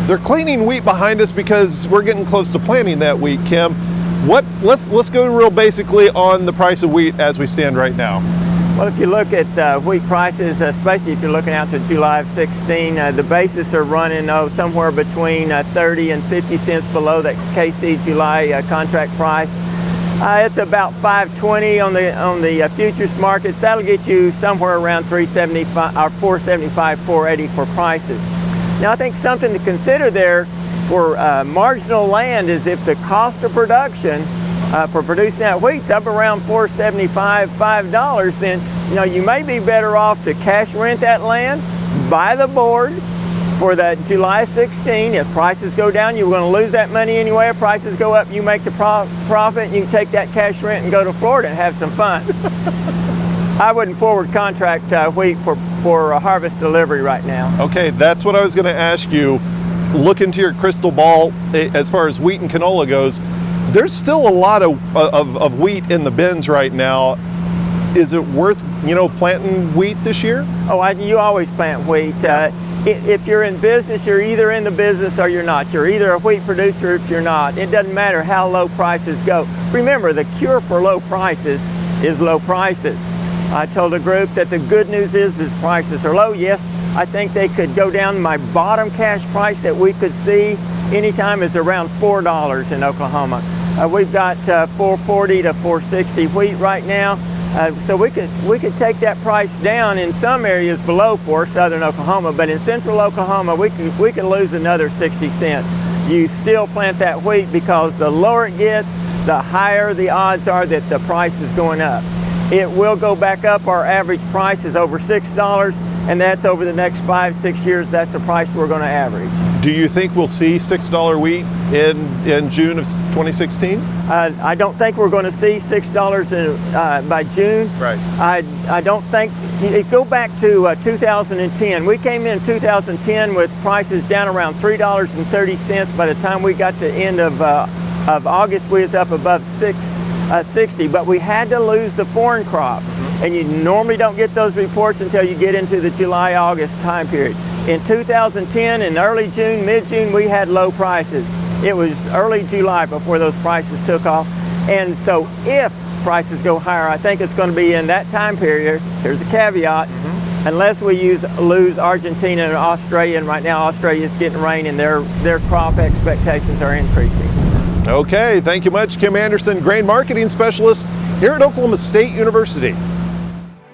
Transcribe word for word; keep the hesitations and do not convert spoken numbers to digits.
They're cleaning wheat behind us because we're getting close to planting that wheat, Kim. What, let's, let's go real basically on the price of wheat as we stand right now. Well, if you look at uh, wheat prices, especially if you're looking out to July of sixteen, uh, the basis are running oh, somewhere between uh, thirty and fifty cents below that K C July uh, contract price. Uh, it's about five twenty on the on the uh, futures markets. That'll get you somewhere around three seventy-five or four seventy-five, four eighty for prices. Now, I think something to consider there for uh, marginal land is if the cost of production uh, for producing that wheat's up around four seventy-five, five dollars, then you know you may be better off to cash rent that land, buy the board for that July sixteen. If prices go down, you're going to lose that money anyway. If prices go up, you make the pro profit, and you can take that cash rent and go to Florida and have some fun. I wouldn't forward contract uh, wheat for, for a harvest delivery right now. Okay, that's what I was going to ask you. Look into your crystal ball as far as wheat and canola goes. There's still a lot of, of, of wheat in the bins right now. Is it worth, you know, planting wheat this year? Oh, I, you always plant wheat. Uh, if you're in business, you're either in the business or you're not. You're either a wheat producer if you're not. It doesn't matter how low prices go. Remember, the cure for low prices is low prices. I told the group that the good news is, is prices are low. Yes, I think they could go down. My bottom cash price that we could see anytime is around four dollars in Oklahoma. Uh, we've got uh, four forty to four sixty wheat right now. Uh, so we could we could take that price down in some areas below for southern Oklahoma, but in central Oklahoma we could we could lose another sixty cents. You still plant that wheat because the lower it gets, the higher the odds are that the price is going up. It will go back up. Our average price is over six dollars, and that's over the next five, six years. That's the price we're going to average. Do you think we'll see six dollar wheat in, in June of twenty sixteen? Uh, I don't think we're going to see six dollars in, uh, by June. Right. I, I don't think, you go back to uh, two thousand ten. We came in two thousand ten with prices down around three dollars and thirty cents. By the time we got to end of, uh, of August, we was up above six sixty, but we had to lose the foreign crop. Mm-hmm. And you normally don't get those reports until you get into the July August time period. In two thousand ten, in early June, mid-June, we had low prices. It was early July before those prices took off. And so if prices go higher, I think it's going to be in that time period. Here's a caveat. Mm-hmm. Unless we use lose Argentina and Australia, and right now Australia is getting rain and their, their crop expectations are increasing. Okay, thank you much, Kim Anderson, Grain Marketing Specialist here at Oklahoma State University.